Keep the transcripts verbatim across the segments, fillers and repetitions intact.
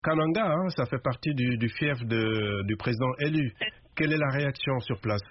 Kananga, hein, ça fait partie du, du fief de, du président élu. Quelle est la réaction sur place?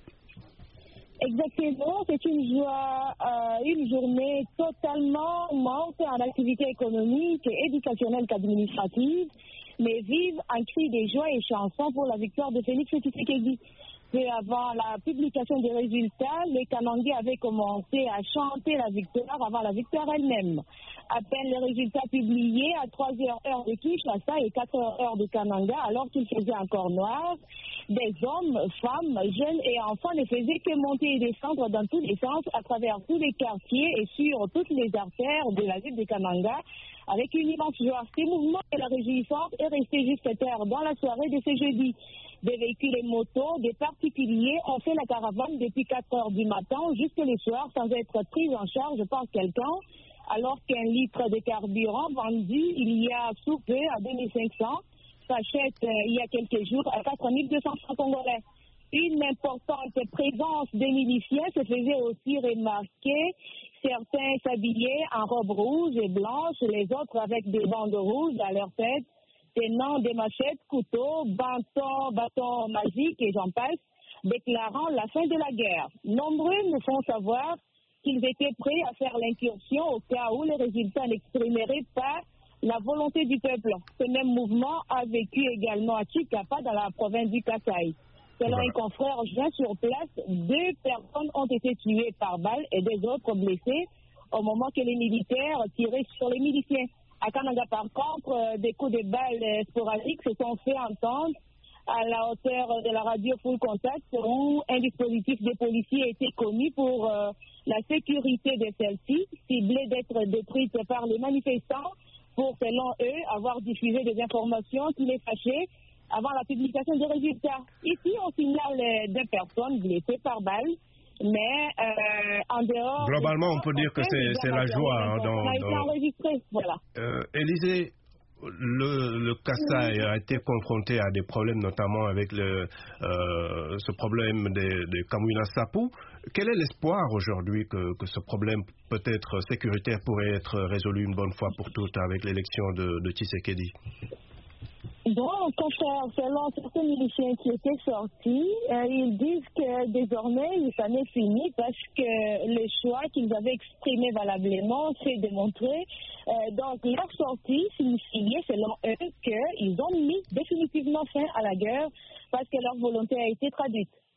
Exactement, c'est une joie, euh, une journée totalement morte en activité économique, éducationnelle qu'administrative, mais vive un cri de joie et chansons pour la victoire de Félix Tshisekedi. Peu avant la publication des résultats, les Kanangais avaient commencé à chanter la victoire avant la victoire elle-même. À peine les résultats publiés à trois heures heure de Kinshasa et quatre heures heure de Kananga, alors qu'il faisait encore noir, des hommes, femmes, jeunes et enfants ne faisaient que monter et descendre dans tous les sens, à travers tous les quartiers et sur toutes les artères de la ville de Kananga, avec une immense joie. Ces mouvements et la réjouissance est resté jusqu'à terre dans la soirée de ce jeudi. Des véhicules et motos, des particuliers ont fait la caravane depuis quatre heures du matin jusqu'au soir sans être pris en charge par quelqu'un, alors qu'un litre de carburant vendu il y a sous peu à deux mille cinq cents s'achète euh, il y a quelques jours à quatre mille deux cents francs congolais. Une importante présence des miliciens se faisait aussi remarquer. Certains s'habillaient en robe rouge et blanche, les autres avec des bandes rouges à leur tête, tenant des machettes, couteaux, bâtons, bâtons magiques et j'en passe, déclarant la fin de la guerre. Nombreux nous font savoir qu'ils étaient prêts à faire l'incursion au cas où les résultats n'exprimeraient pas la volonté du peuple. Ce même mouvement a vécu également à Chikapa dans la province du Kasaï. Selon Voilà. un confrère joint sur place, deux personnes ont été tuées par balle et deux autres blessées au moment que les militaires tiraient sur les miliciens. À Kananga, par contre, euh, des coups de balles euh, sporadiques se sont fait entendre à la hauteur de la radio Full Contact où un dispositif de policiers a été commis pour euh, la sécurité de celle-ci, ciblée d'être détruite par les manifestants pour, selon eux, avoir diffusé des informations qui les fâchaient avant la publication des résultats. Ici, on signale deux personnes blessées par balle. Mais euh, en dehors... Globalement, on peut dire que c'est la joie. Hein, dans, ça a été dans... enregistré, voilà. Euh, Élisée, le, le Kasaï a été confronté à des problèmes, notamment avec le, euh, ce problème des de Kamwina Sapu. Quel est l'espoir aujourd'hui que, que ce problème peut-être sécuritaire pourrait être résolu une bonne fois pour toutes avec l'élection de, de Tshisekedi? Bon, selon certains miliciens qui étaient sortis, euh, ils disent que désormais, ça n'est fini parce que le choix qu'ils avaient exprimé valablement s'est démontré. Euh, donc, leur sortie signifiait, selon eux, qu'ils ont mis définitivement fin à la guerre parce que leur volonté a été traduite.